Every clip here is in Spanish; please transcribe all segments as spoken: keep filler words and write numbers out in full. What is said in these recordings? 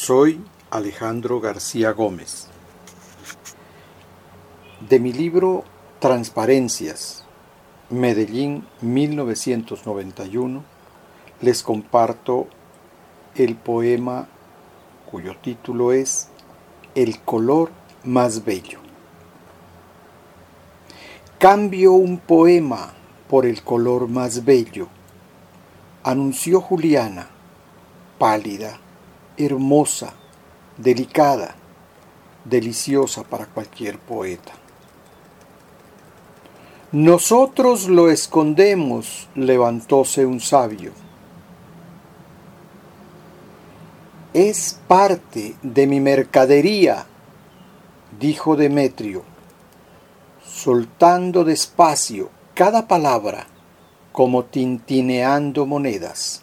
Soy Alejandro García Gómez. De mi libro Transparencias, Medellín mil novecientos noventa y uno, les comparto el poema cuyo título es El color más bello. Cambio un poema por el color más bello, anunció Juliana, pálida, hermosa, delicada, deliciosa para cualquier poeta. Nosotros lo escondemos, levantóse un sabio. Es parte de mi mercadería, dijo Demetrio, soltando despacio cada palabra como tintineando monedas.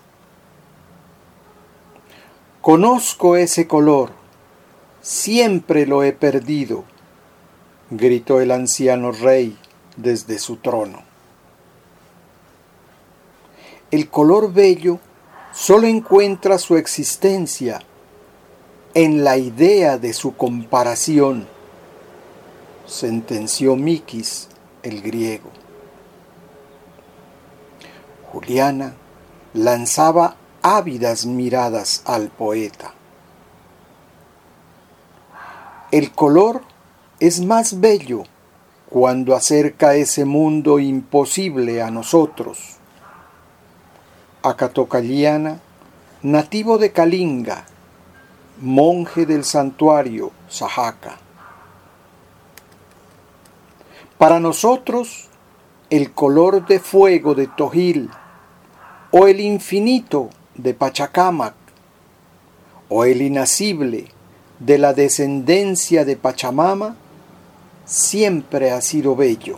Conozco ese color, siempre lo he perdido, gritó el anciano rey desde su trono. El color bello solo encuentra su existencia en la idea de su comparación, sentenció Miquis, el griego. Juliana lanzaba ávidas miradas al poeta. El color es más bello cuando acerca ese mundo imposible a nosotros. Acató Caliana, nativo de Kalinga, monje del santuario Sahaca. Para nosotros, el color de fuego de Tojil, o el infinito de Pachacámac, o el inacible de la descendencia de Pachamama, siempre ha sido bello,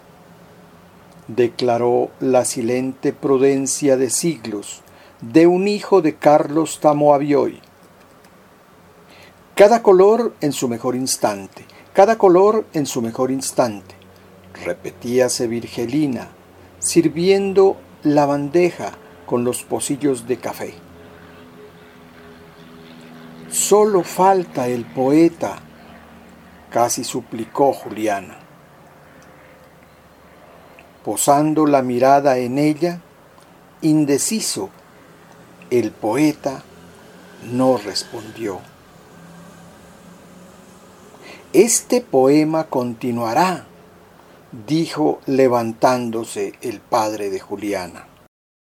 declaró la silente prudencia de siglos de un hijo de Carlos Tamoavioy. Cada color en su mejor instante, cada color en su mejor instante, repetíase Virgelina, sirviendo la bandeja con los pocillos de café. Solo falta el poeta, casi suplicó Juliana. Posando la mirada en ella, indeciso, el poeta no respondió. Este poema continuará, dijo levantándose el padre de Juliana.